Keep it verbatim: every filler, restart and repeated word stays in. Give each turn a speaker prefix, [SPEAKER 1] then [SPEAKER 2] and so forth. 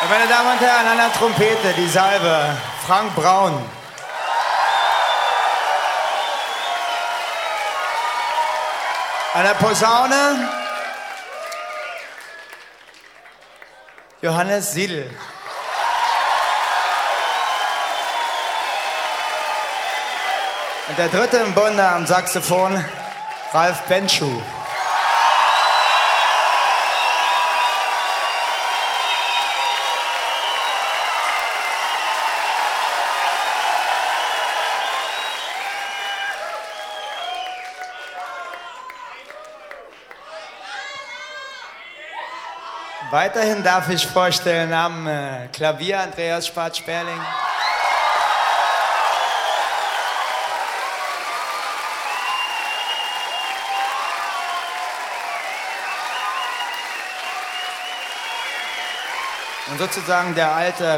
[SPEAKER 1] Meine Damen und Herren, an der Trompete, die Salbe, Frank Braun. An der Posaune, Johannes Siedl. Und der dritte im Bunde am Saxophon, Ralf Benschuh. Weiterhin darf ich vorstellen am äh, Klavier Andreas Spatz-Sperling. Und sozusagen der alte